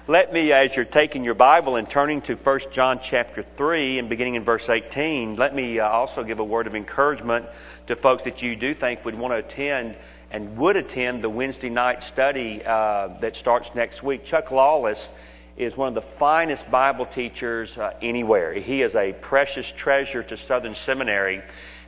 Let me, as you're taking your Bible and turning to 1 John chapter 3 and beginning in verse 18, let me also give a word of encouragement to folks that you do think would want to attend and would attend the Wednesday night study that starts next week. Chuck Lawless is one of the finest Bible teachers anywhere. He is a precious treasure to Southern Seminary.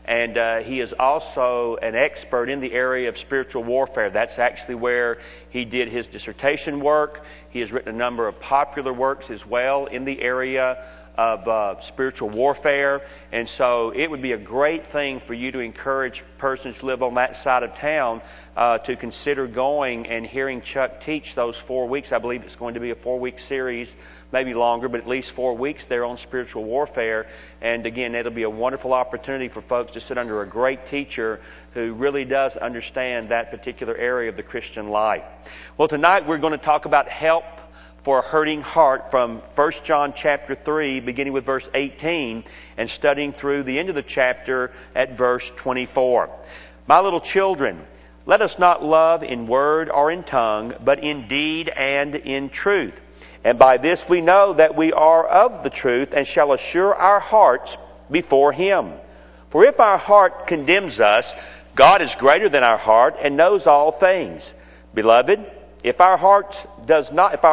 And he is also an expert in the area of spiritual warfare. That's actually where he did his dissertation work. He has written a number of popular works as well in the area of spiritual warfare. And so it would be a great thing for you to encourage persons who live on that side of town to consider going and hearing Chuck teach those 4 weeks. I believe it's going to be a 4-week series, maybe longer, but at least 4 weeks there on spiritual warfare. And again, it'll be a wonderful opportunity for folks to sit under a great teacher who really does understand that particular area of the Christian life. Well, tonight we're going to talk about help for a hurting heart from 1 John chapter 3, beginning with verse 18 and studying through the end of the chapter at verse 24. My little children, let us not love in word or in tongue, but in deed and in truth. And by this we know that we are of the truth and shall assure our hearts before Him. For if our heart condemns us, God is greater than our heart and knows all things. Beloved, if our heart does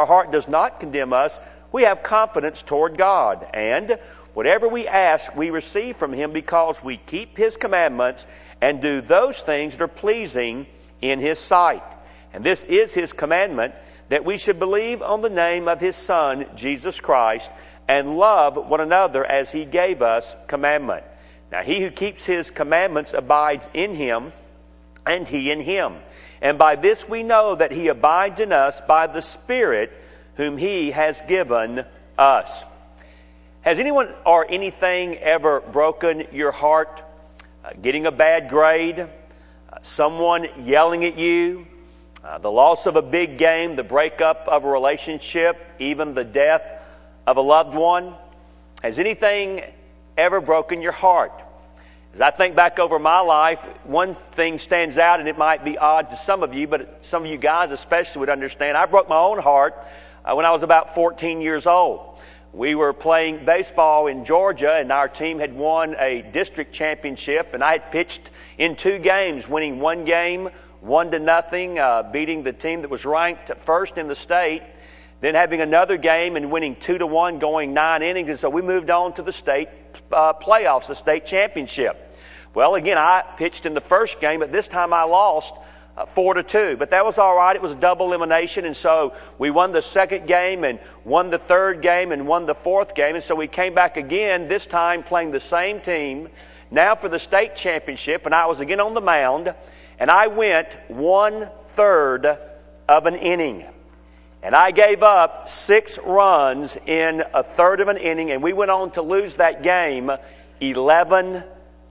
not condemn us, we have confidence toward God. And whatever we ask, we receive from Him because we keep His commandments and do those things that are pleasing in His sight. And this is His commandment, that we should believe on the name of His Son, Jesus Christ, and love one another as He gave us commandment. Now he who keeps His commandments abides in Him, and He in him. And by this we know that He abides in us by the Spirit whom He has given us. Has anyone or anything ever broken your heart? Getting a bad grade? Someone yelling at you? The loss of a big game? The breakup of a relationship? Even the death of a loved one? Has anything ever broken your heart? As I think back over my life, one thing stands out, and it might be odd to some of you, but some of you guys especially would understand. I broke my own heart when I was about 14 years old. We were playing baseball in Georgia, and our team had won a district championship, and I had pitched in 2 games, winning one game 1-0, beating the team that was ranked first in the state, then having another game and winning 2-1, going 9 innings. And so we moved on to the state playoffs, the state championship. Well, again, I pitched in the first game, but this time I lost 4-2. But that was all right. It was a double elimination. And so we won the second game and won the third game and won the fourth game. And so we came back again, this time playing the same team, now for the state championship. And I was again on the mound, and I went 1/3 of an inning. And I gave up 6 runs in 1/3 of an inning, and we went on to lose that game 11-0.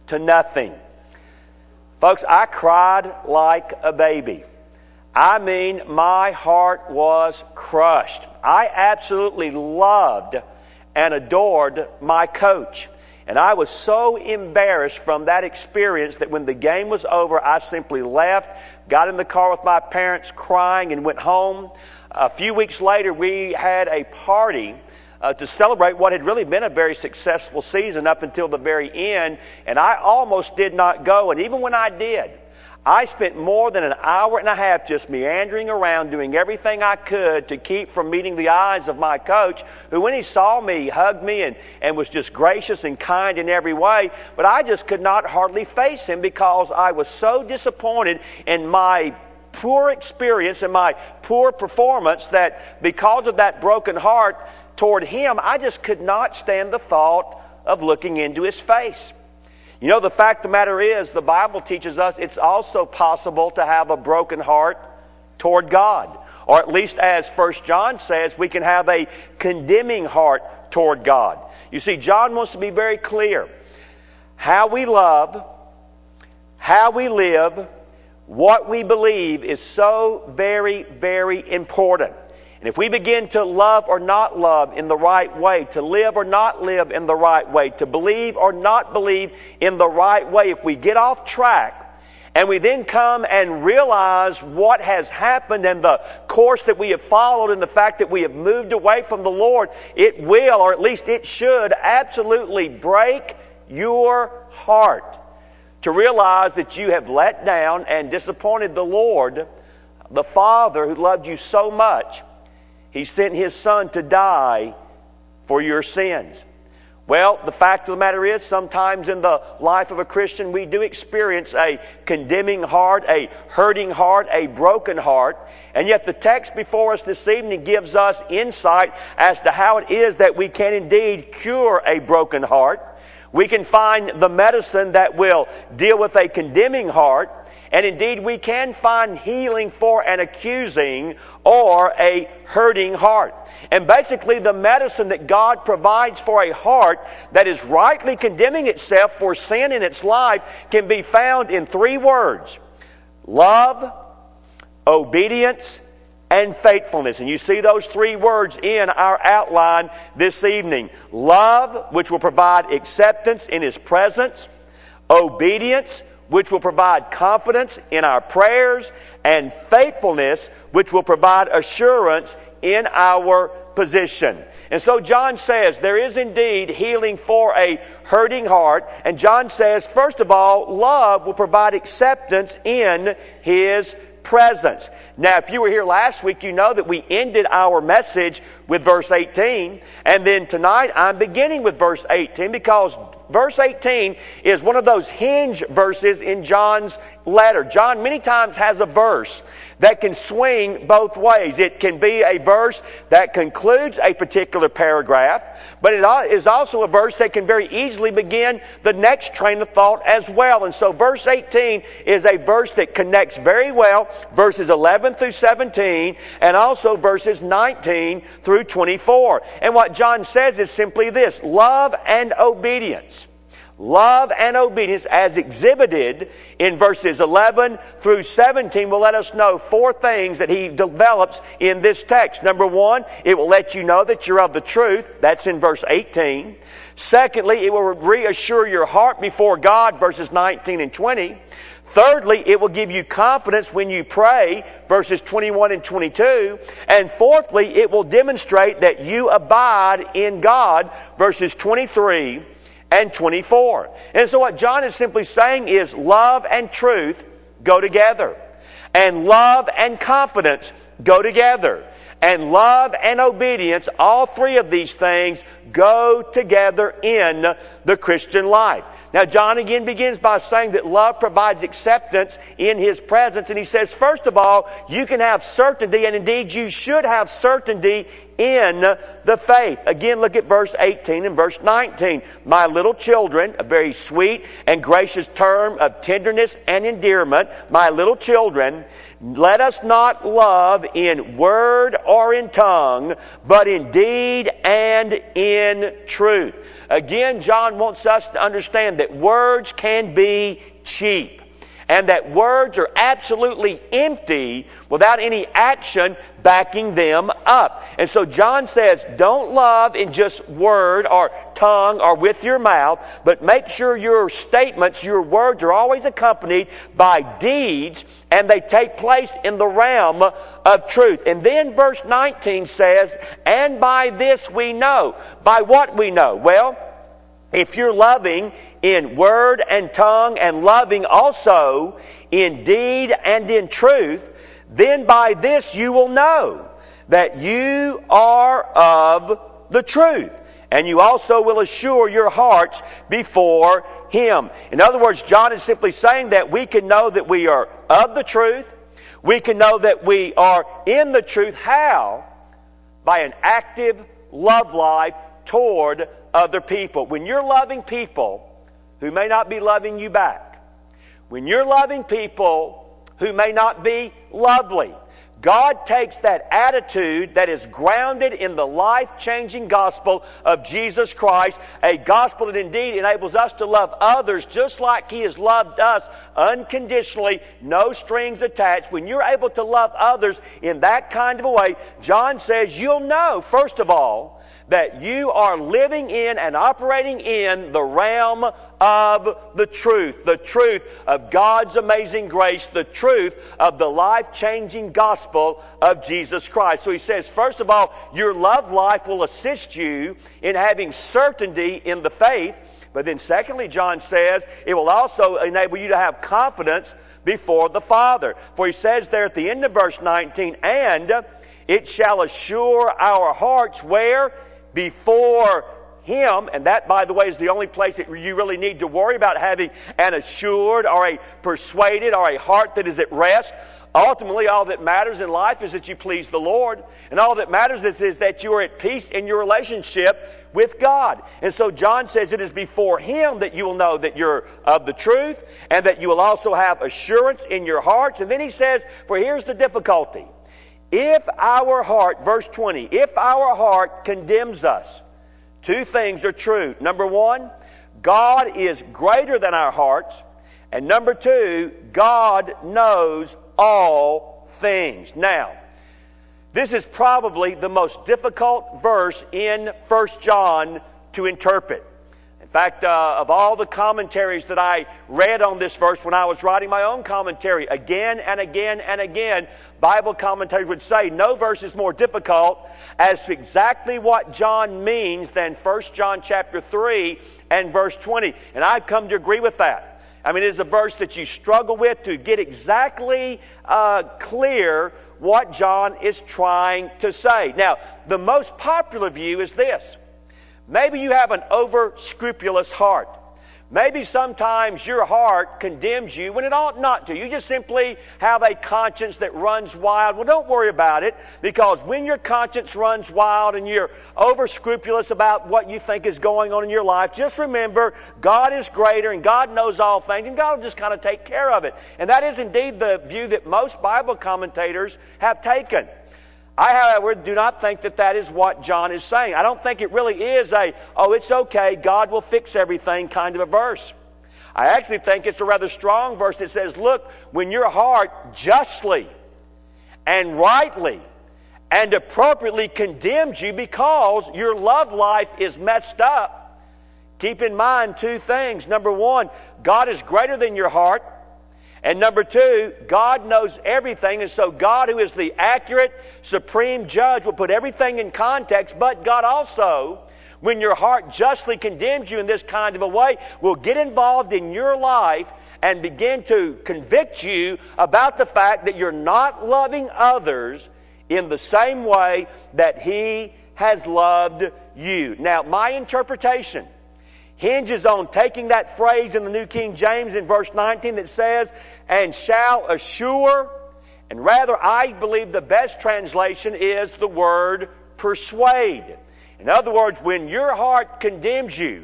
Folks, I cried like a baby. I mean, my heart was crushed. I absolutely loved and adored my coach. And I was so embarrassed from that experience that when the game was over, I simply left, got in the car with my parents crying, and went home. A few weeks later, we had a party to celebrate what had really been a very successful season up until the very end, and I almost did not go. And even when I did, I spent more than an hour and a half just meandering around doing everything I could to keep from meeting the eyes of my coach, who when he saw me, hugged me and was just gracious and kind in every way. But I just could not hardly face him because I was so disappointed in my poor experience and my poor performance that because of that broken heart toward him, I just could not stand the thought of looking into his face. You know, the fact of the matter is, the Bible teaches us it's also possible to have a broken heart toward God. Or at least as 1 John says, we can have a condemning heart toward God. You see, John wants to be very clear. How we love, how we live, what we believe is so very, very important. And if we begin to love or not love in the right way, to live or not live in the right way, to believe or not believe in the right way, if we get off track and we then come and realize what has happened and the course that we have followed and the fact that we have moved away from the Lord, it will, or at least it should, absolutely break your heart to realize that you have let down and disappointed the Lord, the Father who loved you so much. He sent His Son to die for your sins. Well, the fact of the matter is, sometimes in the life of a Christian, we do experience a condemning heart, a hurting heart, a broken heart. And yet the text before us this evening gives us insight as to how it is that we can indeed cure a broken heart. We can find the medicine that will deal with a condemning heart. And indeed, we can find healing for an accusing or a hurting heart. And basically, the medicine that God provides for a heart that is rightly condemning itself for sin in its life can be found in 3 words: love, obedience, and faithfulness. And you see those 3 words in our outline this evening. Love, which will provide acceptance in His presence. Obedience, which will provide confidence in our prayers, and faithfulness, which will provide assurance in our position. And so John says there is indeed healing for a hurting heart. And John says, first of all, love will provide acceptance in His presence. Now, if you were here last week, you know that we ended our message with verse 18. And then tonight I'm beginning with verse 18 because verse 18 is one of those hinge verses in John's letter. John many times has a verse that can swing both ways. It can be a verse that concludes a particular paragraph, but it is also a verse that can very easily begin the next train of thought as well. And so verse 18 is a verse that connects very well verses 11 through 17 and also verses 19 through 24. And what John says is simply this: love and obedience. Love and obedience as exhibited in verses 11 through 17 will let us know 4 things that he develops in this text. Number 1, it will let you know that you're of the truth. That's in verse 18. Secondly, it will reassure your heart before God, verses 19 and 20. Thirdly, it will give you confidence when you pray, verses 21 and 22. And fourthly, it will demonstrate that you abide in God, verses 23 and 24. And so what John is simply saying is love and truth go together. And love and confidence go together. And love and obedience, all 3 of these things go together in the Christian life. Now, John again begins by saying that love provides acceptance in His presence. And he says, first of all, you can have certainty, and indeed you should have certainty in the faith. Again, look at verse 18 and verse 19. My little children, a very sweet and gracious term of tenderness and endearment. My little children, let us not love in word or in tongue, but in deed and in truth. Again, John wants us to understand that words can be cheap. And that words are absolutely empty without any action backing them up. And so John says, don't love in just word or tongue or with your mouth, but make sure your statements, your words are always accompanied by deeds, and they take place in the realm of truth. And then verse 19 says, and by this we know. By what we know? Well, if you're loving in word and tongue and loving also in deed and in truth, then by this you will know that you are of the truth. And you also will assure your hearts before Him. In other words, John is simply saying that we can know that we are of the truth. We can know that we are in the truth. How? By an active love life toward other people. When you're loving people who may not be loving you back, when you're loving people who may not be lovely, God takes that attitude that is grounded in the life-changing gospel of Jesus Christ, a gospel that indeed enables us to love others just like He has loved us unconditionally, no strings attached. When you're able to love others in that kind of a way, John says you'll know, first of all, that you are living in and operating in the realm of the truth of God's amazing grace, the truth of the life-changing gospel of Jesus Christ. So he says, first of all, your love life will assist you in having certainty in the faith. But then secondly, John says, it will also enable you to have confidence before the Father. For he says there at the end of verse 19, and it shall assure our hearts where? Before Him. And that, by the way, is the only place that you really need to worry about having an assured or a persuaded or a heart that is at rest. Ultimately, all that matters in life is that you please the Lord. And all that matters is that you are at peace in your relationship with God. And so John says it is before Him that you will know that you're of the truth, and that you will also have assurance in your hearts. And then he says, for here's the difficulty. If our heart, verse 20, if our heart condemns us, two things are true. Number one, God is greater than our hearts. And number two, God knows all things. Now, this is probably the most difficult verse in 1 John to interpret. In fact, of all the commentaries that I read on this verse when I was writing my own commentary, again and again and again, Bible commentators would say no verse is more difficult as to exactly what John means than 1 John chapter 3 and verse 20. And I've come to agree with that. I mean, it is a verse that you struggle with to get exactly clear what John is trying to say. Now, the most popular view is this. Maybe you have an over-scrupulous heart. Maybe sometimes your heart condemns you when it ought not to. You just simply have a conscience that runs wild. Well, don't worry about it, because when your conscience runs wild and you're over-scrupulous about what you think is going on in your life, just remember God is greater and God knows all things, and God will just kind of take care of it. And that is indeed the view that most Bible commentators have taken. I, however, do not think that that is what John is saying. I don't think it really is it's okay, God will fix everything kind of a verse. I actually think it's a rather strong verse that says, look, when your heart justly and rightly and appropriately condemns you because your love life is messed up, keep in mind two things. Number one, God is greater than your heart. And number two, God knows everything, and so God, who is the accurate, supreme judge, will put everything in context. But God also, when your heart justly condemns you in this kind of a way, will get involved in your life and begin to convict you about the fact that you're not loving others in the same way that He has loved you. Now, my interpretation hinges on taking that phrase in the New King James in verse 19 that says, and shall assure, and rather I believe the best translation is the word persuade. In other words, when your heart condemns you,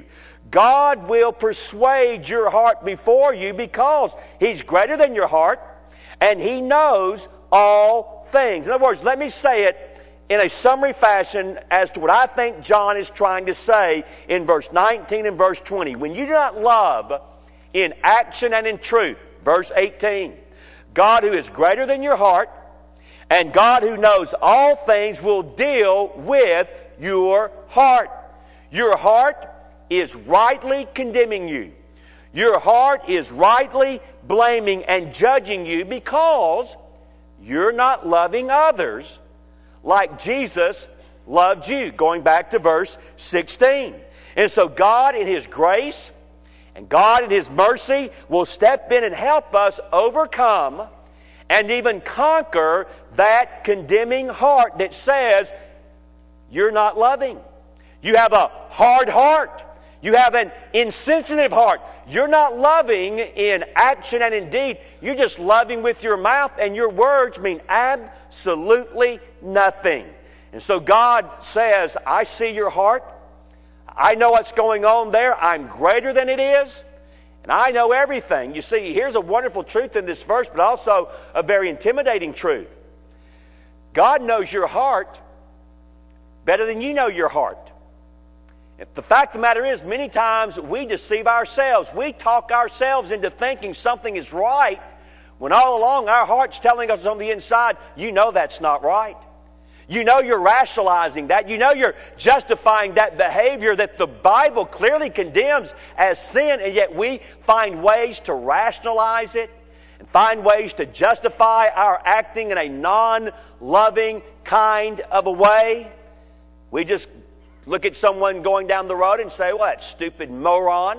God will persuade your heart before you because He's greater than your heart and He knows all things. In other words, let me say it in a summary fashion as to what I think John is trying to say in verse 19 and verse 20. When you do not love in action and in truth, verse 18, God who is greater than your heart and God who knows all things will deal with your heart. Your heart is rightly condemning you. Your heart is rightly blaming and judging you because you're not loving others like Jesus loved you, going back to verse 16. And so God in His grace and God in His mercy will step in and help us overcome and even conquer that condemning heart that says you're not loving. You have a hard heart. You have an insensitive heart. You're not loving in action and in deed. You're just loving with your mouth, and your words mean absolutely nothing. And so God says, I see your heart. I know what's going on there. I'm greater than it is. And I know everything. You see, here's a wonderful truth in this verse, but also a very intimidating truth. God knows your heart better than you know your heart. The fact of the matter is, many times we deceive ourselves. We talk ourselves into thinking something is right, when all along our heart's telling us on the inside, you know that's not right. You know you're rationalizing that. You know you're justifying that behavior that the Bible clearly condemns as sin, and yet we find ways to rationalize it and find ways to justify our acting in a non-loving kind of a way. We just look at someone going down the road and say, well, that stupid moron.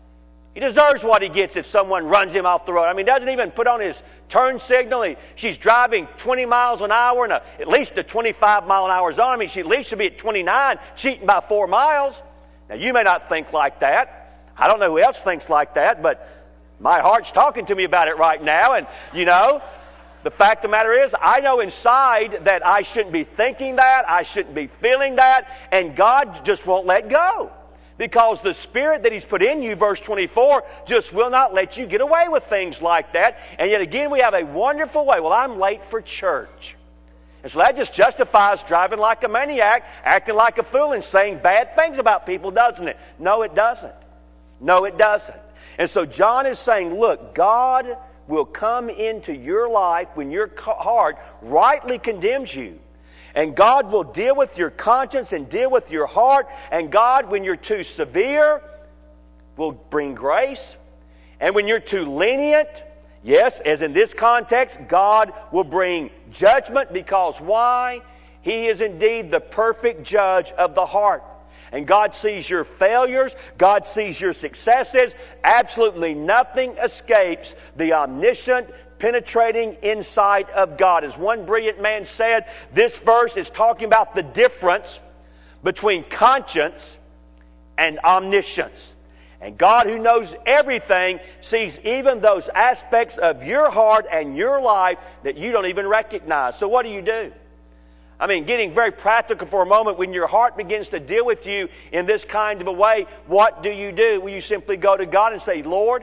He deserves what he gets if someone runs him off the road. I mean, doesn't even put on his turn signal. She's driving 20 miles an hour in at least a 25-mile-an-hour zone. I mean, she at least should be at 29, cheating by 4 miles. Now, you may not think like that. I don't know who else thinks like that, but my heart's talking to me about it right now. And, you know, the fact of the matter is, I know inside that I shouldn't be thinking that. I shouldn't be feeling that. And God just won't let go. Because the Spirit that He's put in you, verse 24, just will not let you get away with things like that. And yet again, we have a wonderful way. Well, I'm late for church. And so that just justifies driving like a maniac, acting like a fool, and saying bad things about people, doesn't it? No, it doesn't. No, it doesn't. And so John is saying, look, God will come into your life when your heart rightly condemns you. And God will deal with your conscience and deal with your heart. And God, when you're too severe, will bring grace. And when you're too lenient, yes, as in this context, God will bring judgment. Because why? He is indeed the perfect judge of the heart. And God sees your failures. God sees your successes. Absolutely nothing escapes the omniscient, penetrating insight of God. As one brilliant man said, this verse is talking about the difference between conscience and omniscience. And God, who knows everything, sees even those aspects of your heart and your life that you don't even recognize. So what do? I mean, getting very practical for a moment, when your heart begins to deal with you in this kind of a way, what do? Will you simply go to God and say, Lord,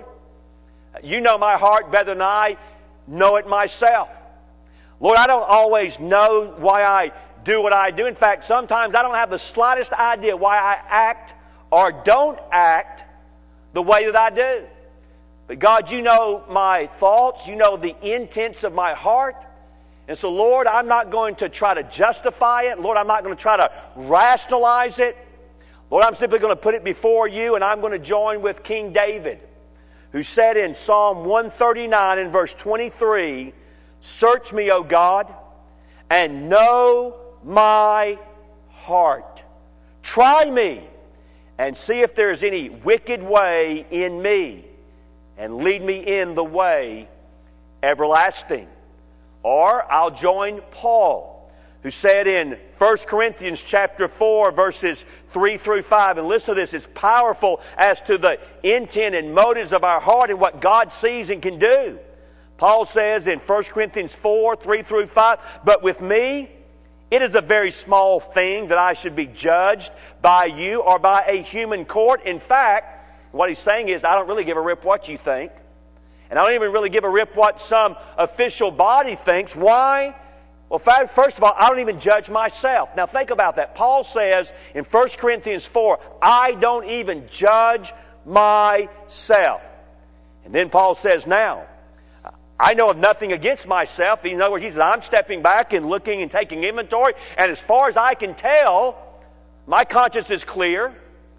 you know my heart better than I know it myself. Lord, I don't always know why I do what I do. In fact, sometimes I don't have the slightest idea why I act or don't act the way that I do. But God, you know my thoughts. You know the intents of my heart. And so, Lord, I'm not going to try to justify it. Lord, I'm not going to try to rationalize it. Lord, I'm simply going to put it before you, and I'm going to join with King David, who said in Psalm 139 in verse 23, search me, O God, and know my heart. Try me and see if there is any wicked way in me, and lead me in the way everlasting. Or I'll join Paul, who said in 1 Corinthians chapter 4, verses 3 through 5, and listen to this, it's powerful as to the intent and motives of our heart and what God sees and can do. Paul says in 1 Corinthians 4, 3 through 5, but with me, it is a very small thing that I should be judged by you or by a human court. In fact, what he's saying is, I don't really give a rip what you think. And I don't even really give a rip what some official body thinks. Why? Well, first of all, I don't even judge myself. Now think about that. Paul says in 1 Corinthians 4, I don't even judge myself. And then Paul says, now, I know of nothing against myself. In other words, he says, I'm stepping back and looking and taking inventory. And as far as I can tell, my conscience is clear.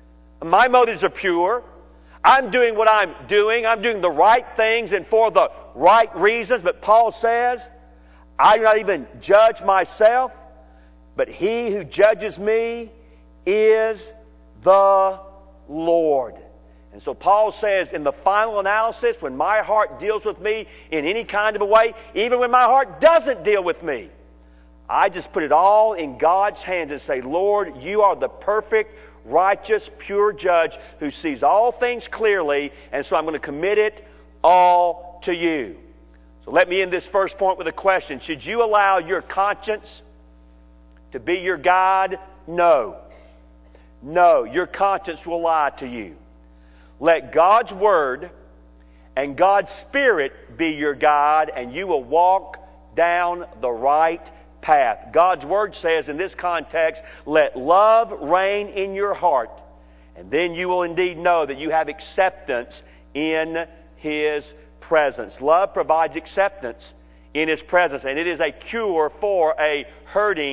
My motives are pure. I'm doing what I'm doing. I'm doing the right things and for the right reasons. But Paul says, I do not even judge myself, but He who judges me is the Lord. And so Paul says, in the final analysis, when my heart deals with me in any kind of a way, even when my heart doesn't deal with me, I just put it all in God's hands and say, Lord, you are the perfect, righteous, pure judge who sees all things clearly, and so I'm going to commit it all to you. So let me end this first point with a question. Should you allow your conscience to be your guide? No. No, your conscience will lie to you. Let God's Word and God's Spirit be your guide, and you will walk down the right path. God's Word says in this context, let love reign in your heart, and then you will indeed know that you have acceptance in His presence. Love provides acceptance in His presence, and it is a cure for a hurting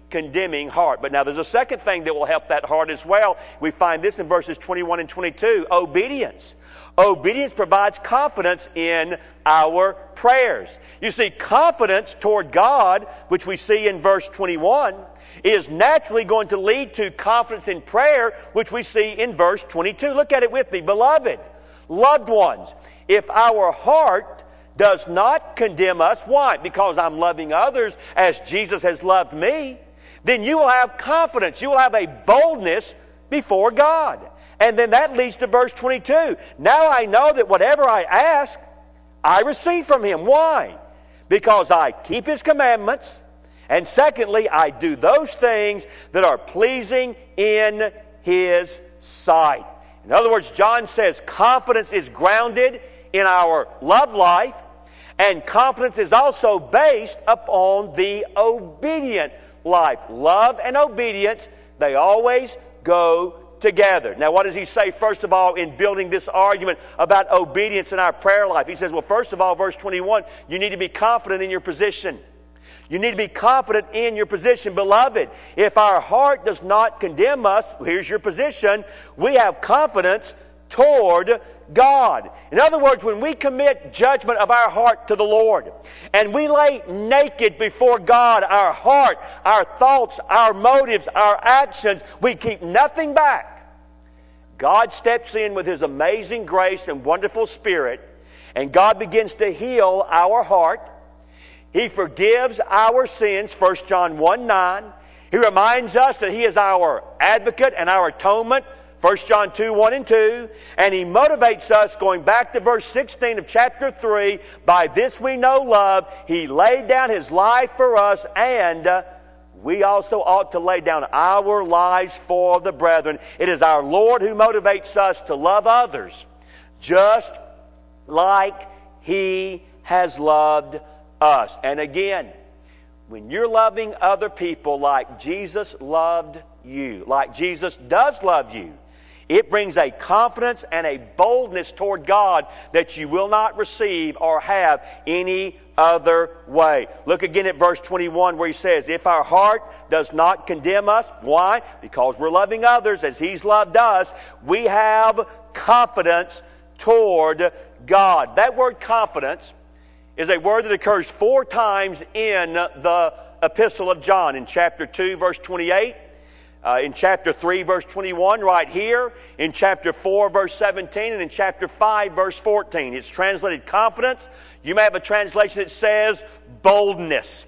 condemning heart. But now there's a second thing that will help that heart as well. We find this in verses 21 and 22. Obedience. Obedience provides confidence in our prayers. You see, confidence toward God, which we see in verse 21, is naturally going to lead to confidence in prayer, which we see in verse 22. Look at it with me. Beloved, loved ones, if our heart does not condemn us, why? Because I'm loving others as Jesus has loved me, then you will have confidence. You will have a boldness before God. And then that leads to verse 22. Now I know that whatever I ask, I receive from Him. Why? Because I keep His commandments. And secondly, I do those things that are pleasing in His sight. In other words, John says confidence is grounded in our love life. And confidence is also based upon the obedient life. Love and obedience, they always go together. Now, what does he say, first of all, in building this argument about obedience in our prayer life? He says, well, first of all, verse 21, you need to be confident in your position. You need to be confident in your position. Beloved, if our heart does not condemn us, here's your position, we have confidence toward God. In other words, when we commit judgment of our heart to the Lord, and we lay naked before God, our heart, our thoughts, our motives, our actions, we keep nothing back. God steps in with His amazing grace and wonderful Spirit, and God begins to heal our heart. He forgives our sins, 1 John 1:9. He reminds us that He is our advocate and our atonement, 1 John 2:1 and 2. And He motivates us, going back to verse 16 of chapter 3, by this we know love. He laid down His life for us, and we also ought to lay down our lives for the brethren. It is our Lord who motivates us to love others just like He has loved us. And again, when you're loving other people like Jesus loved you, like Jesus does love you, it brings a confidence and a boldness toward God that you will not receive or have any other way. Look again at verse 21 where he says, if our heart does not condemn us, why? Because we're loving others as He's loved us, we have confidence toward God. That word confidence is a word that occurs 4 times in the Epistle of John. In chapter 2, verse 28. In chapter 3, verse 21, right here. In chapter 4, verse 17. And in chapter 5, verse 14. It's translated confidence. You may have a translation that says boldness.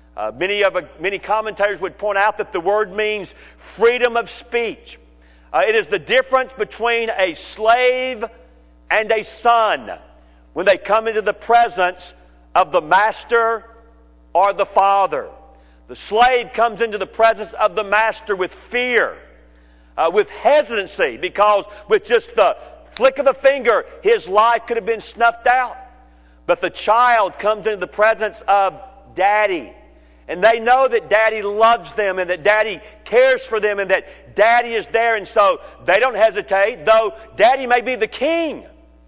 Many commentators would point out that the word means freedom of speech. It is the difference between a slave and a son when they come into the presence of the master or the father. The slave comes into the presence of the master with fear, with hesitancy, because with just the flick of a finger, his life could have been snuffed out. But the child comes into the presence of Daddy, and they know that Daddy loves them and that Daddy cares for them and that Daddy is there, and so they don't hesitate, though Daddy may be the king.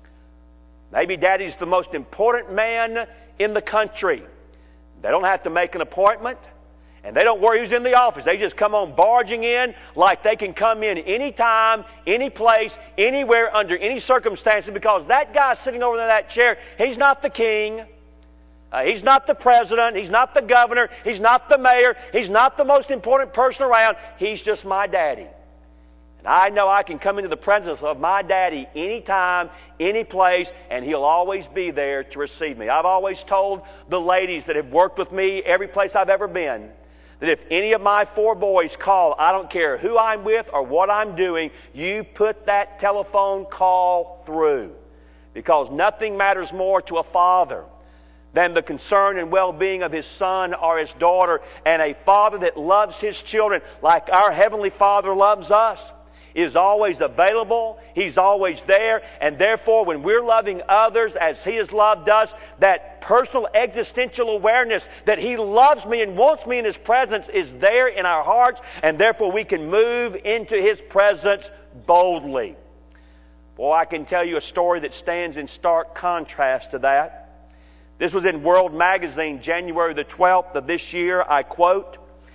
Maybe Daddy's the most important man in the country. They don't have to make an appointment, and they don't worry who's in the office. They just come on barging in like they can come in anytime, any place, anywhere, under any circumstances, because that guy sitting over in that chair, he's not the king. He's not the president. He's not the governor. He's not the mayor. He's not the most important person around. He's just my daddy. And I know I can come into the presence of my daddy anytime, any place, and he'll always be there to receive me. I've always told the ladies that have worked with me every place I've ever been that if any of my 4 boys call, I don't care who I'm with or what I'm doing, you put that telephone call through. Because nothing matters more to a father than the concern and well-being of his son or his daughter. And a father that loves his children like our Heavenly Father loves us is always available. He's always there. And therefore, when we're loving others as He has loved us, that personal existential awareness that He loves me and wants me in His presence is there in our hearts. And therefore, we can move into His presence boldly. Boy, I can tell you a story that stands in stark contrast to that. This was in World Magazine, January the 12th of this year. I quote,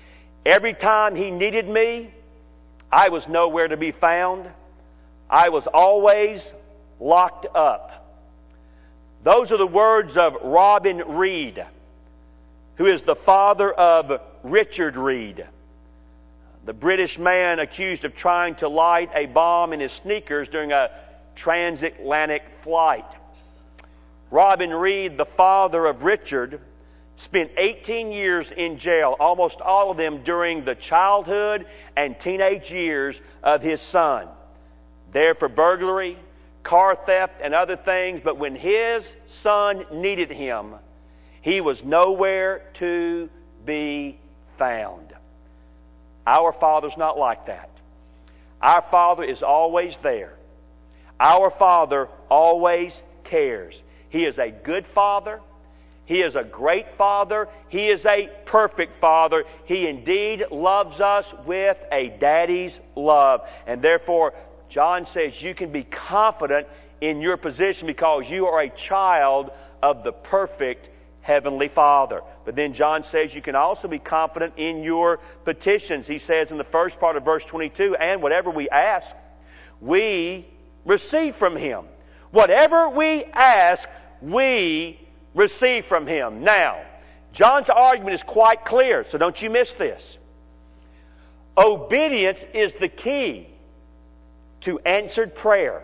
Every time He needed me, I was nowhere to be found. I was always locked up. Those are the words of Robin Reed, who is the father of Richard Reed, the British man accused of trying to light a bomb in his sneakers during a transatlantic flight. Robin Reed, the father of Richard, spent 18 years in jail, almost all of them during the childhood and teenage years of his son. There for burglary, car theft, and other things, but when his son needed him, he was nowhere to be found. Our Father's not like that. Our Father is always there. Our Father always cares. He is a good Father. He is a great Father. He is a perfect Father. He indeed loves us with a daddy's love. And therefore, John says you can be confident in your position because you are a child of the perfect Heavenly Father. But then John says you can also be confident in your petitions. He says in the first part of verse 22, and whatever we ask, we receive from Him. Whatever we ask, we receive from Him. Now, John's argument is quite clear, so don't you miss this. Obedience is the key to answered prayer.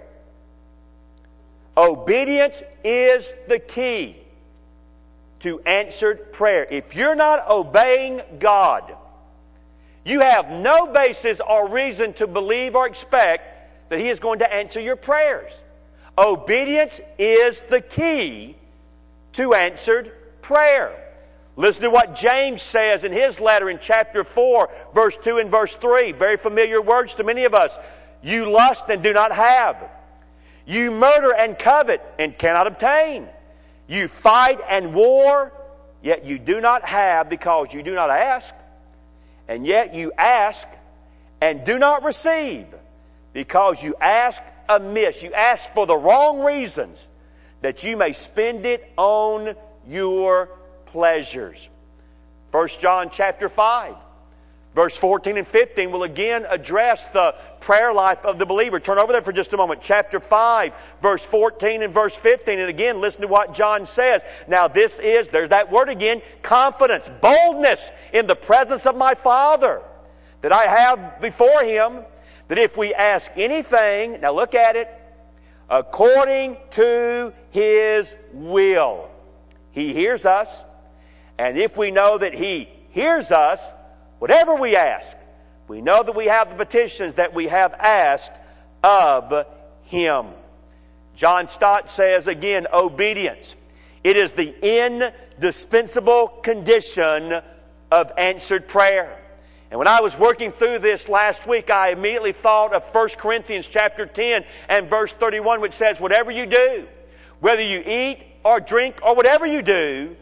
Obedience is the key to answered prayer. If you're not obeying God, you have no basis or reason to believe or expect that He is going to answer your prayers. Obedience is the key to answered prayer. Listen to what James says in his letter in chapter 4, verse 2 and verse 3. Very familiar words to many of us. You lust and do not have. You murder and covet and cannot obtain. You fight and war, yet you do not have because you do not ask. And yet you ask and do not receive because you ask amiss. You ask for the wrong reasons, that you may spend it on your pleasures. 1 John chapter 5, verse 14 and 15 will again address the prayer life of the believer. Turn over there for just a moment. Chapter 5, verse 14 and verse 15. And again, listen to what John says. Now this is, there's that word again, confidence, boldness in the presence of my Father that I have before Him, that if we ask anything, now look at it, according to His will, He hears us. And if we know that He hears us, whatever we ask, we know that we have the petitions that we have asked of Him. John Stott says again, obedience. It is the indispensable condition of answered prayer. And when I was working through this last week, I immediately thought of 1 Corinthians chapter 10 and verse 31, which says, whatever you do, whether you eat or drink or whatever you do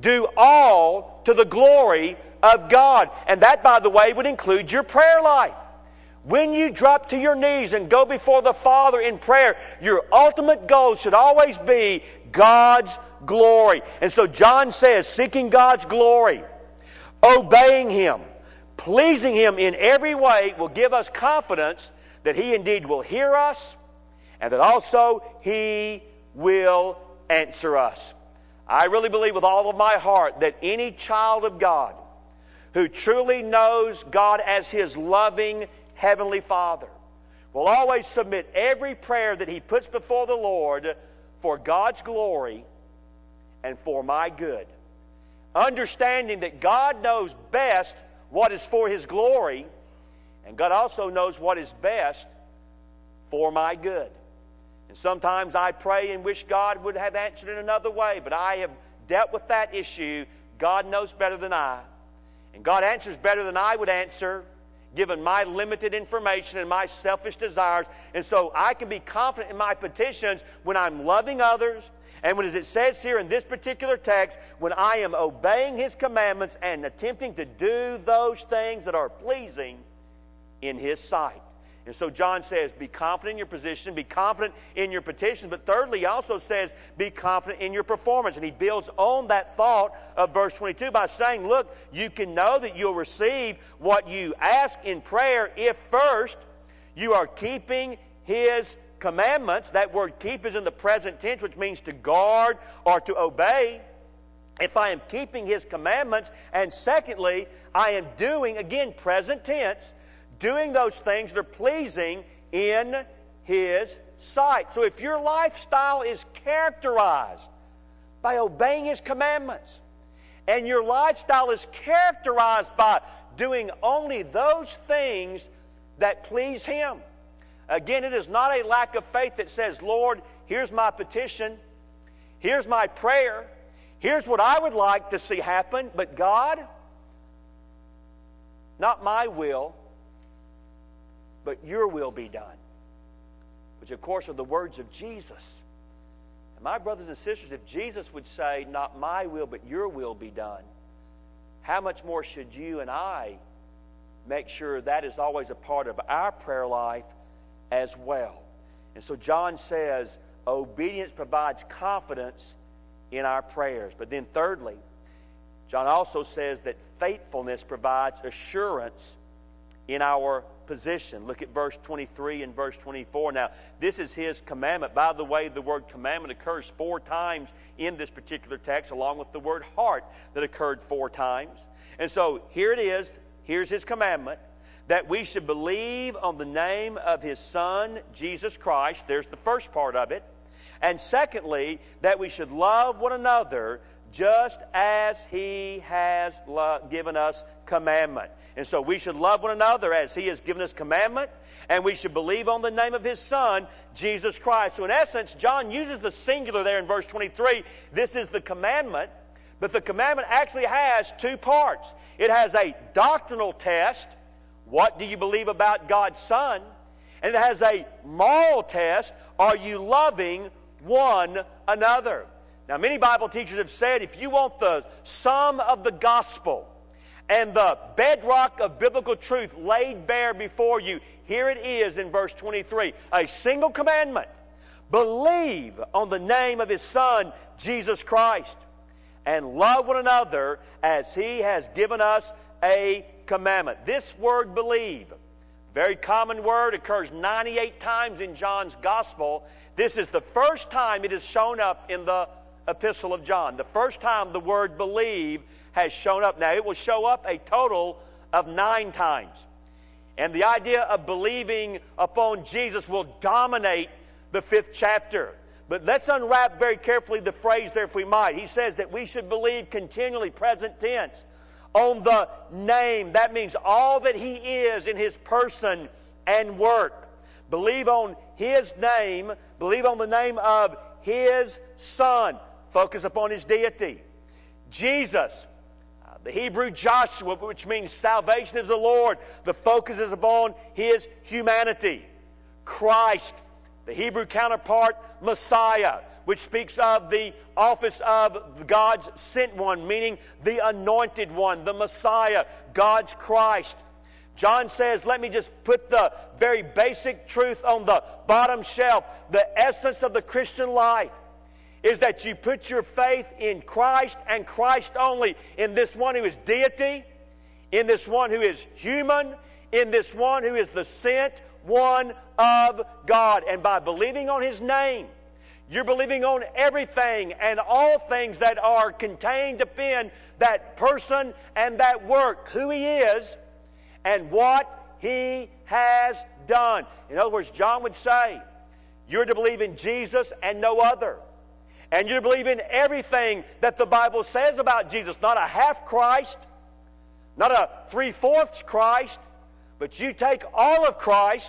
all to the glory of God. And that, by the way, would include your prayer life. When you drop to your knees and go before the Father in prayer, your ultimate goal should always be God's glory. And so John says, seeking God's glory, obeying Him, pleasing Him in every way will give us confidence that He indeed will hear us and that also He will answer us. I really believe with all of my heart that any child of God who truly knows God as his loving Heavenly Father will always submit every prayer that he puts before the Lord for God's glory and for my good. Understanding that God knows best what is for His glory, and God also knows what is best for my good. And sometimes I pray and wish God would have answered in another way, but I have dealt with that issue. God knows better than I. And God answers better than I would answer, given my limited information and my selfish desires. And so I can be confident in my petitions when I'm loving others, and when, as it says here in this particular text, when I am obeying His commandments and attempting to do those things that are pleasing in His sight. And so John says, be confident in your position, be confident in your petitions. But thirdly, he also says, be confident in your performance. And he builds on that thought of verse 22 by saying, look, you can know that you'll receive what you ask in prayer if first you are keeping His commandments. That word keep is in the present tense, which means to guard or to obey. If I am keeping His commandments, and secondly, I am doing, again, present tense, doing those things that are pleasing in His sight. So if your lifestyle is characterized by obeying His commandments, and your lifestyle is characterized by doing only those things that please Him, again, it is not a lack of faith that says, Lord, here's my petition, here's my prayer, here's what I would like to see happen, but God, not my will, but your will be done. Which, of course, are the words of Jesus. And my brothers and sisters, if Jesus would say, not my will, but your will be done, how much more should you and I make sure that is always a part of our prayer life as well? And so John says, obedience provides confidence in our prayers. But then thirdly, John also says that faithfulness provides assurance in our position. Look at verse 23 and verse 24. Now, this is His commandment. By the way, the word commandment occurs 4 times in this particular text, along with the word heart that occurred 4 times. And so, here it is. Here's His commandment, that we should believe on the name of His Son, Jesus Christ. There's the first part of it. And secondly, that we should love one another just as He has given us commandment. And so we should love one another as He has given us commandment, and we should believe on the name of His Son, Jesus Christ. So in essence, John uses the singular there in verse 23. This is the commandment, but the commandment actually has 2 parts. It has a doctrinal test. What do you believe about God's Son? And it has a moral test. Are you loving one another? Now, many Bible teachers have said if you want the sum of the gospel and the bedrock of biblical truth laid bare before you, here it is in verse 23. A single commandment. Believe on the name of His Son, Jesus Christ, and love one another as He has given us a commandment. This word believe, very common word, occurs 98 times in John's Gospel. This is the first time it has shown up in the Epistle of John. The first time the word believe has shown up. Now, it will show up a total of 9 times. And the idea of believing upon Jesus will dominate the 5th chapter. But let's unwrap very carefully the phrase there if we might. He says that we should believe continually, present tense, on the name. That means all that He is in His person and work. Believe on His name. Believe on the name of His Son. Focus upon His deity. Jesus, the Hebrew Joshua, which means salvation is the Lord. The focus is upon His humanity. Christ, the Hebrew counterpart, Messiah, which speaks of the office of God's sent one, meaning the anointed one, the Messiah, God's Christ. John says, let me just put the very basic truth on the bottom shelf. The essence of the Christian life is that you put your faith in Christ and Christ only, in this one who is deity, in this one who is human, in this one who is the sent one of God. And by believing on His name, you're believing on everything and all things that are contained upon that person and that work, who He is and what He has done. In other words, John would say, you're to believe in Jesus and no other. And you're to believe in everything that the Bible says about Jesus. Not a half Christ, not a 3/4 Christ, but you take all of Christ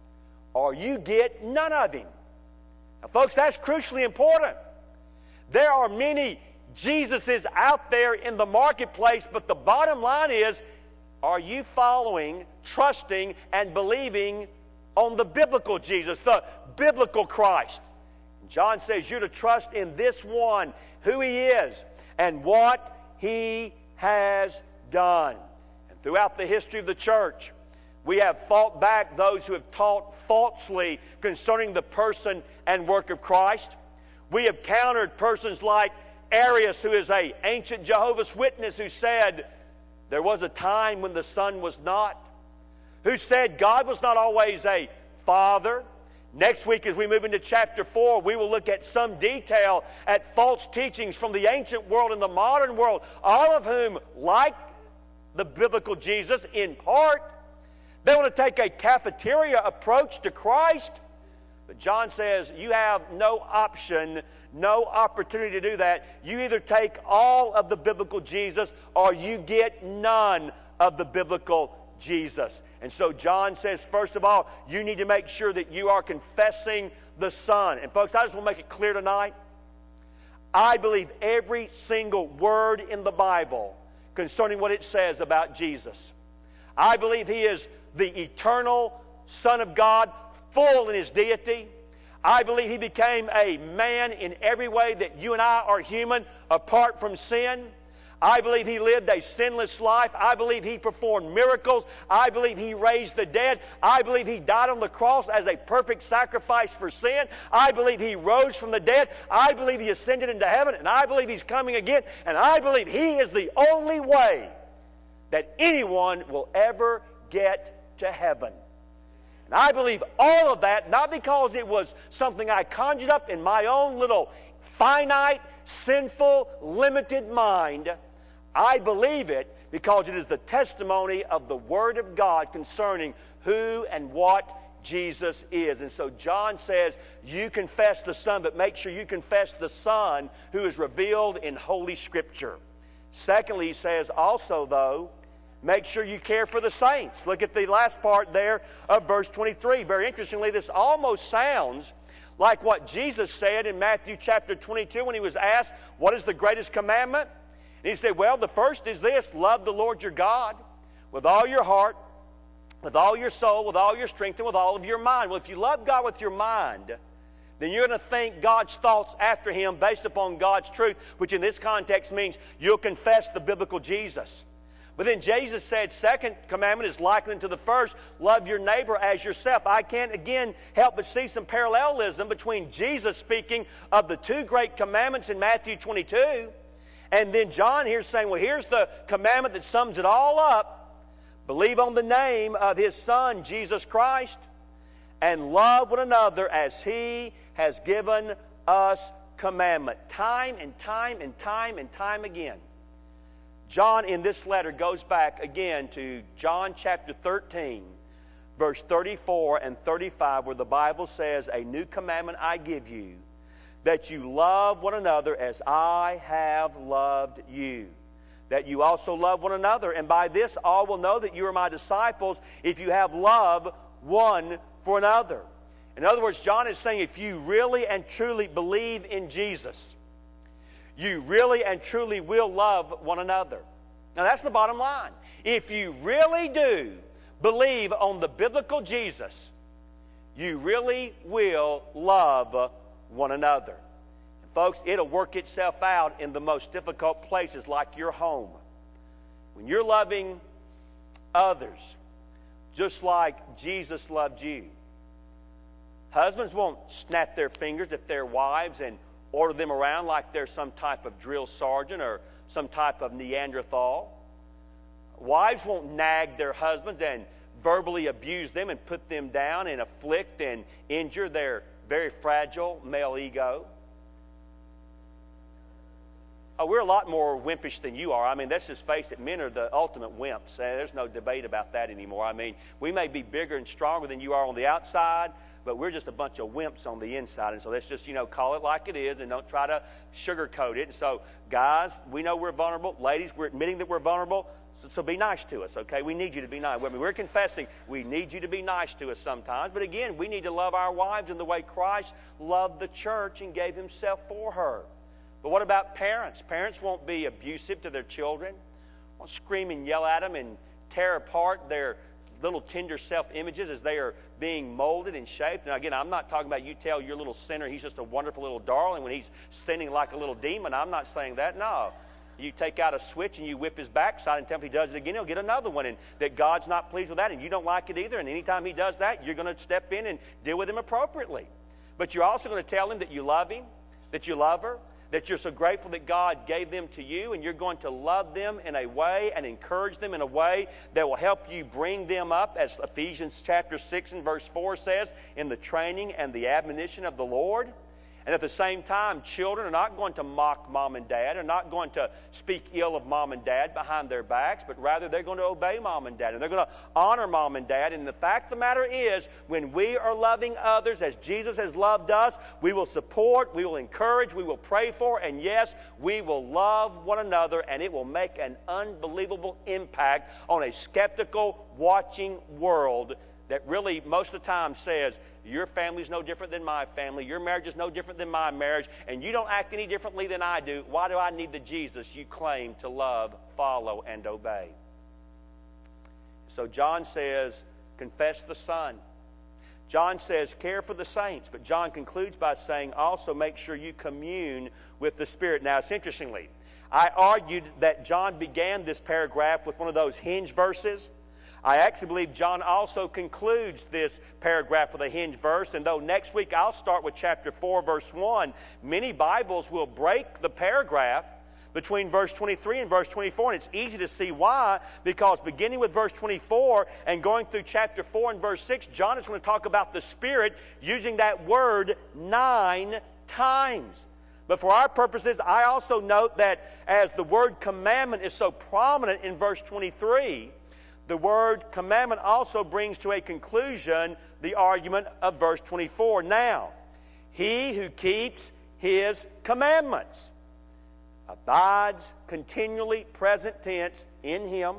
or you get none of Him. Now, folks, that's crucially important. There are many Jesuses out there in the marketplace, but the bottom line is, are you following, trusting, and believing on the biblical Jesus, the biblical Christ? John says you're to trust in this one, who He is, and what He has done. And throughout the history of the church, We have fought back those who have taught falsely concerning the person and work of Christ. We have countered persons like Arius, who is an ancient Jehovah's Witness, who said there was a time when the Son was not, who said God was not always a Father. Next week, as we move into chapter 4, we will look at some detail at false teachings from the ancient world and the modern world, all of whom, like the biblical Jesus, in part, they want to take a cafeteria approach to Christ. But John says you have no option, no opportunity to do that. You either take all of the biblical Jesus or you get none of the biblical Jesus. And so John says, first of all, you need to make sure that you are confessing the Son. And folks, I just want to make it clear tonight. I believe every single word in the Bible concerning what it says about Jesus. I believe He is the eternal Son of God, full in His deity. I believe He became a man in every way that you and I are human, apart from sin. I believe He lived a sinless life. I believe He performed miracles. I believe He raised the dead. I believe He died on the cross as a perfect sacrifice for sin. I believe He rose from the dead. I believe He ascended into heaven. And I believe He's coming again. And I believe He is the only way that anyone will ever get to heaven. And I believe all of that, not because it was something I conjured up in my own little finite, sinful, limited mind. I believe it because it is the testimony of the Word of God concerning who and what Jesus is. And so John says, you confess the Son, but make sure you confess the Son who is revealed in Holy Scripture. Secondly, he says also, though, make sure you care for the saints. Look at the last part there of verse 23. Very interestingly, this almost sounds like what Jesus said in Matthew chapter 22 when He was asked, what is the greatest commandment? And He said, well, the first is this, love the Lord your God with all your heart, with all your soul, with all your strength, and with all of your mind. Well, if you love God with your mind, then you're going to think God's thoughts after Him based upon God's truth, which in this context means you'll confess the biblical Jesus. But then Jesus said, second commandment is likened to the first, love your neighbor as yourself. I can't again help but see some parallelism between Jesus speaking of the two great commandments in Matthew 22, and then John here saying, well, here's the commandment that sums it all up. Believe on the name of His Son, Jesus Christ, and love one another as He has given us commandment. Time and time and time and time again. John in this letter goes back again to John chapter 13, verse 34 and 35, where the Bible says, a new commandment I give you, that you love one another as I have loved you, that you also love one another. And by this all will know that you are my disciples, if you have love one for another. In other words, John is saying, if you really and truly believe in Jesus, you really and truly will love one another. Now that's the bottom line. If you really do believe on the biblical Jesus, you really will love one other. And folks, it'll work itself out in the most difficult places like your home. When you're loving others just like Jesus loved you. Husbands won't snap their fingers at their wives and order them around like they're some type of drill sergeant or some type of Neanderthal. Wives won't nag their husbands and verbally abuse them and put them down and afflict and injure their very fragile male ego. Oh, we're a lot more wimpish than you are. I mean, let's just face it. Men are the ultimate wimps. There's no debate about that anymore. I mean, we may be bigger and stronger than you are on the outside, but we're just a bunch of wimps on the inside. And so let's just, call it like it is and don't try to sugarcoat it. And so, guys, we know we're vulnerable. Ladies, we're admitting that we're vulnerable. So be nice to us, okay? We need you to be nice. I mean, we're confessing we need you to be nice to us sometimes. But again, we need to love our wives in the way Christ loved the church and gave Himself for her. But what about parents? Parents won't be abusive to their children. Won't scream and yell at them and tear apart their little tender self-images as they are being molded and shaped. And again, I'm not talking about you tell your little sinner he's just a wonderful little darling when he's sinning like a little demon. I'm not saying that. No. You take out a switch and you whip his backside and tell him if he does it again, he'll get another one. And that God's not pleased with that and you don't like it either. And anytime he does that, you're going to step in and deal with him appropriately. But you're also going to tell him that you love him, that you love her, that you're so grateful that God gave them to you, and you're going to love them in a way and encourage them in a way that will help you bring them up, as Ephesians chapter 6 and verse 4 says, in the training and the admonition of the Lord. And at the same time, children are not going to mock mom and dad, are not going to speak ill of mom and dad behind their backs, but rather they're going to obey mom and dad, and they're going to honor mom and dad. And the fact of the matter is, when we are loving others as Jesus has loved us, we will support, we will encourage, we will pray for, and yes, we will love one another, and it will make an unbelievable impact on a skeptical, watching world that really most of the time says, your family is no different than my family, your marriage is no different than my marriage, and you don't act any differently than I do. Why do I need the Jesus you claim to love, follow, and obey? So John says, confess the Son. John says, care for the saints. But John concludes by saying, also make sure you commune with the Spirit. Now, it's interestingly, I argued that John began this paragraph with one of those hinge verses. I actually believe John also concludes this paragraph with a hinge verse, and though next week I'll start with chapter 4, verse 1, many Bibles will break the paragraph between verse 23 and verse 24, and it's easy to see why, because beginning with verse 24 and going through chapter 4 and verse 6, John is going to talk about the Spirit using that word 9 times. But for our purposes, I also note that as the word commandment is so prominent in verse 23, the word commandment also brings to a conclusion the argument of verse 24. Now, he who keeps his commandments abides continually, present tense, in him,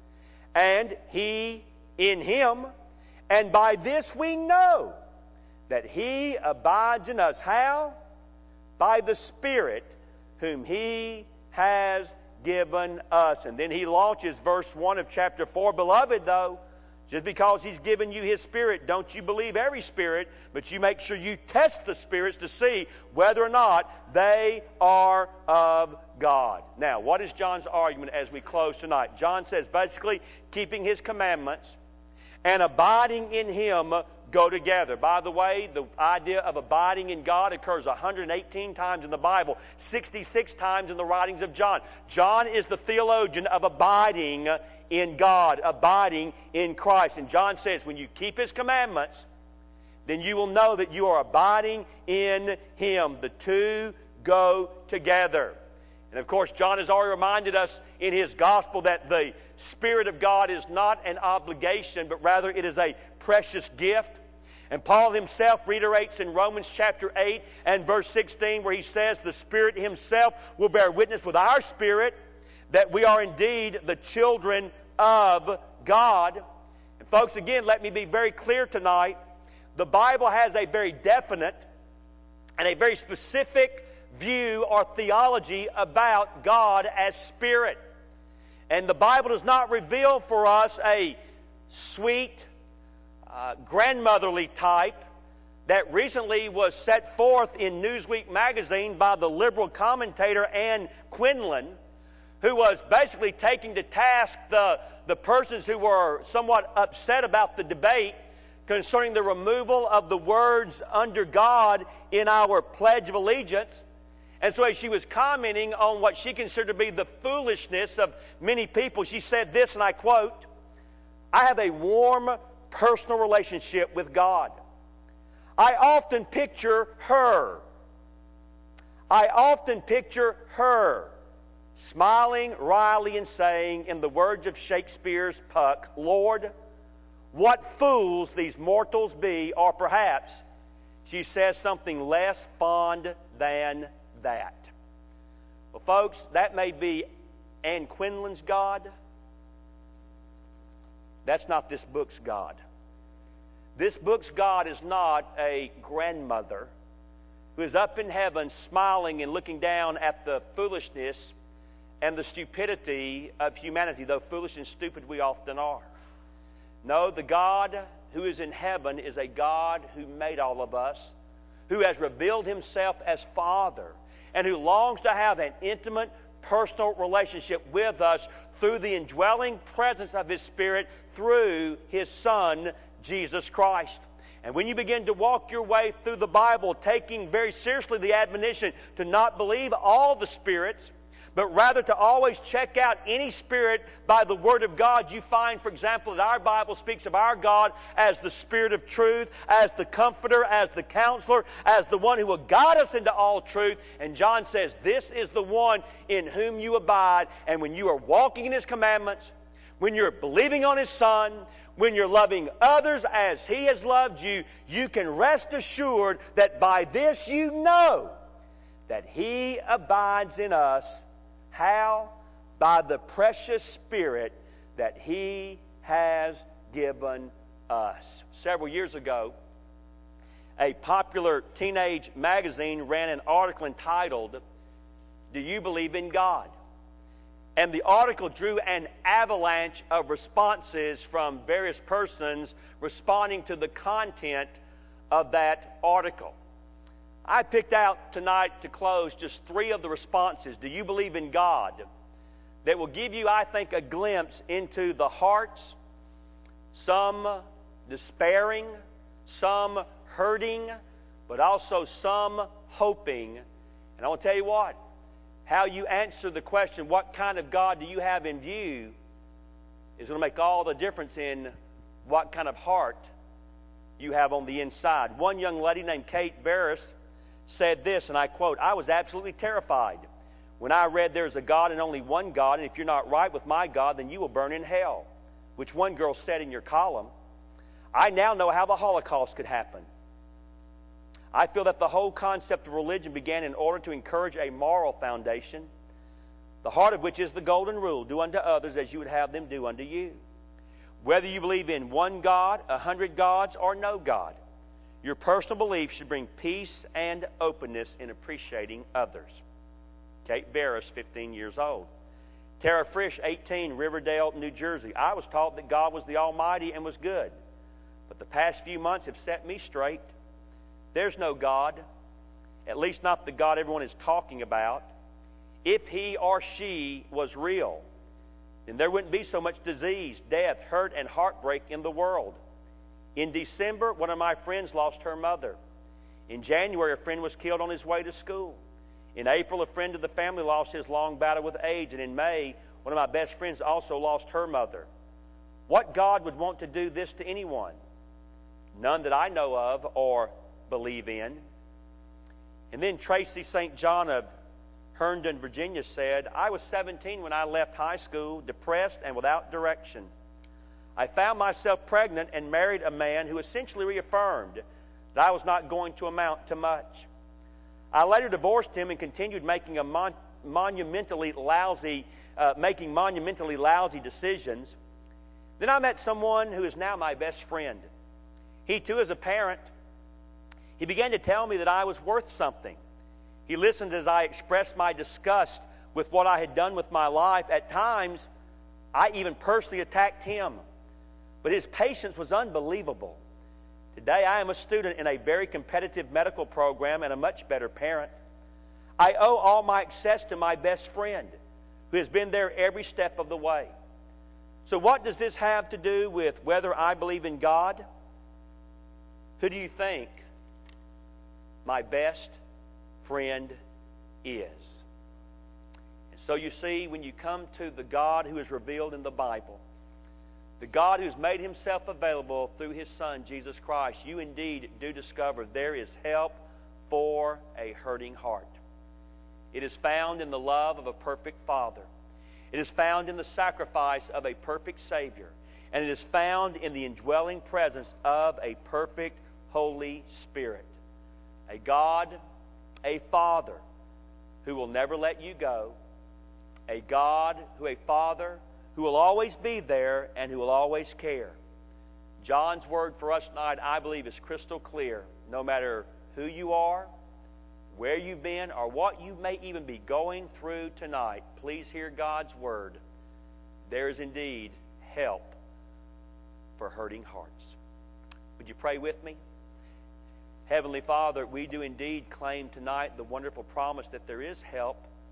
and he in him. And by this we know that he abides in us. How? By the Spirit whom he has given us. And then he launches verse 1 of chapter 4. Beloved, though, just because he's given you his Spirit, don't you believe every spirit, but you make sure you test the spirits to see whether or not they are of God. Now, what is John's argument as we close tonight? John says basically keeping his commandments and abiding in him go together. By the way, the idea of abiding in God occurs 118 times in the Bible, 66 times in the writings of John. John is the theologian of abiding in God, abiding in Christ. And John says, when you keep his commandments, then you will know that you are abiding in him. The two go together. And of course, John has already reminded us in his gospel that the Spirit of God is not an obligation, but rather it is a precious gift. And Paul himself reiterates in Romans chapter 8 and verse 16, where he says, the Spirit himself will bear witness with our spirit that we are indeed the children of God. And folks, again, let me be very clear tonight. The Bible has a very definite and a very specific view or theology about God as Spirit. And the Bible does not reveal for us a sweet, grandmotherly type that recently was set forth in Newsweek magazine by the liberal commentator Ann Quinlan, who was basically taking to task the persons who were somewhat upset about the debate concerning the removal of the words under God in our Pledge of Allegiance. And so as she was commenting on what she considered to be the foolishness of many people, she said this, and I quote, I have a warm personal relationship with God. I often picture her smiling wryly and saying, in the words of Shakespeare's Puck, Lord, what fools these mortals be, or perhaps she says something less fond than that. Well, folks, that may be Ann Quinlan's God. That's not this book's God. This book's God is not a grandmother who is up in heaven smiling and looking down at the foolishness and the stupidity of humanity, though foolish and stupid we often are. No, the God who is in heaven is a God who made all of us, who has revealed himself as Father, and who longs to have an intimate, personal relationship with us through the indwelling presence of His Spirit through His Son, Jesus Christ. And when you begin to walk your way through the Bible, taking very seriously the admonition to not believe all the spirits, but rather to always check out any spirit by the Word of God, you find, for example, that our Bible speaks of our God as the Spirit of truth, as the Comforter, as the Counselor, as the one who will guide us into all truth. And John says, this is the one in whom you abide. And when you are walking in His commandments, when you're believing on His Son, when you're loving others as He has loved you, you can rest assured that by this you know that He abides in us. How? By the precious Spirit that He has given us. Several years ago, a popular teenage magazine ran an article entitled, "Do You Believe in God?" And the article drew an avalanche of responses from various persons responding to the content of that article. I picked out tonight to close just 3 of the responses. Do you believe in God? That will give you, I think, a glimpse into the hearts, some despairing, some hurting, but also some hoping. And I want to tell you what, how you answer the question, what kind of God do you have in view, is going to make all the difference in what kind of heart you have on the inside. One young lady named Kate Barris said this, and I quote, "I was absolutely terrified when I read there's a God and only one God, and if you're not right with my God, then you will burn in hell," which one girl said in your column. "I now know how the Holocaust could happen. I feel that the whole concept of religion began in order to encourage a moral foundation, the heart of which is the golden rule, do unto others as you would have them do unto you. Whether you believe in one God, 100 gods, or no God, your personal belief should bring peace and openness in appreciating others." Kate Barris, 15 years old. Tara Frisch, 18, Riverdale, New Jersey. "I was taught that God was the Almighty and was good, but the past few months have set me straight. There's no God, at least not the God everyone is talking about. If He or she was real, then there wouldn't be so much disease, death, hurt, and heartbreak in the world. In December, one of my friends lost her mother. In January, a friend was killed on his way to school. In April, a friend of the family lost his long battle with AIDS. And in May, one of my best friends also lost her mother. What God would want to do this to anyone? None that I know of or believe in." And then Tracy St. John of Herndon, Virginia said, "I was 17 when I left high school, depressed and without direction. I found myself pregnant and married a man who essentially reaffirmed that I was not going to amount to much. I later divorced him and continued making monumentally lousy decisions. Then I met someone who is now my best friend. He too is a parent. He began to tell me that I was worth something. He listened as I expressed my disgust with what I had done with my life. At times, I even personally attacked him. But his patience was unbelievable. Today, I am a student in a very competitive medical program and a much better parent. I owe all my success to my best friend, who has been there every step of the way. So what does this have to do with whether I believe in God? Who do you think my best friend is?" And so you see, when you come to the God who is revealed in the Bible, the God who has made Himself available through His Son, Jesus Christ, you indeed do discover there is help for a hurting heart. It is found in the love of a perfect Father. It is found in the sacrifice of a perfect Savior. And it is found in the indwelling presence of a perfect Holy Spirit. A God, a Father who will never let you go. A God, a Father who will always be there and who will always care. John's word for us tonight, I believe, is crystal clear. No matter who you are, where you've been, or what you may even be going through tonight, please hear God's word. There is indeed help for hurting hearts. Would you pray with me? Heavenly Father, we do indeed claim tonight the wonderful promise that there is help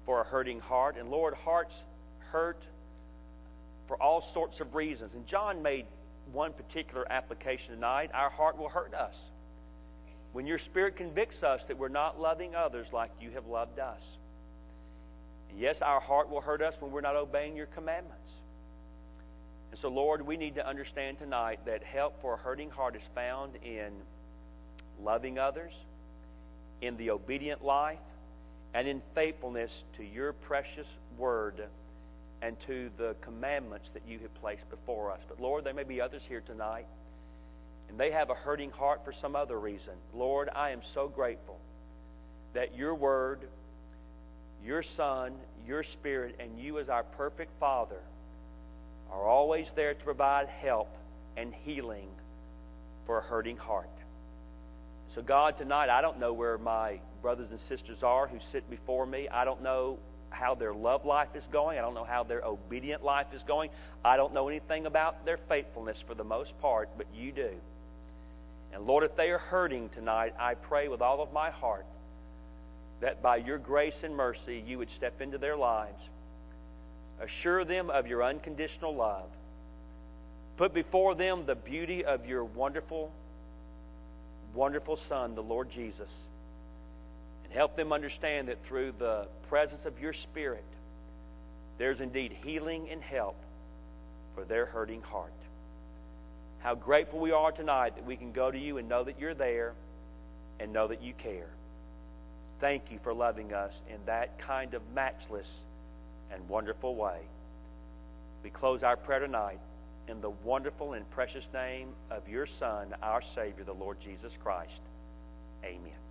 for a hurting heart. And Lord, hearts hurt for all sorts of reasons. And John made one particular application tonight. Our heart will hurt us when your Spirit convicts us that we're not loving others like you have loved us. And yes, our heart will hurt us when we're not obeying your commandments. And so, Lord, we need to understand tonight that help for a hurting heart is found in loving others, in the obedient life, and in faithfulness to your precious word and to the commandments that you have placed before us. But Lord, there may be others here tonight, and they have a hurting heart for some other reason. Lord, I am so grateful that your word, your Son, your Spirit, and you as our perfect Father are always there to provide help and healing for a hurting heart. So God, tonight, I don't know where my brothers and sisters are who sit before me. I don't know how their love life is going. I don't know how their obedient life is going. I don't know anything about their faithfulness for the most part, but you do. And Lord, if they are hurting tonight, I pray with all of my heart that by your grace and mercy, you would step into their lives. Assure them of your unconditional love. Put before them the beauty of your wonderful, wonderful Son, the Lord Jesus. And help them understand that through the presence of your Spirit, there's indeed healing and help for their hurting heart. How grateful we are tonight that we can go to you and know that you're there and know that you care. Thank you for loving us in that kind of matchless and wonderful way. We close our prayer tonight in the wonderful and precious name of your Son, our Savior, the Lord Jesus Christ. Amen.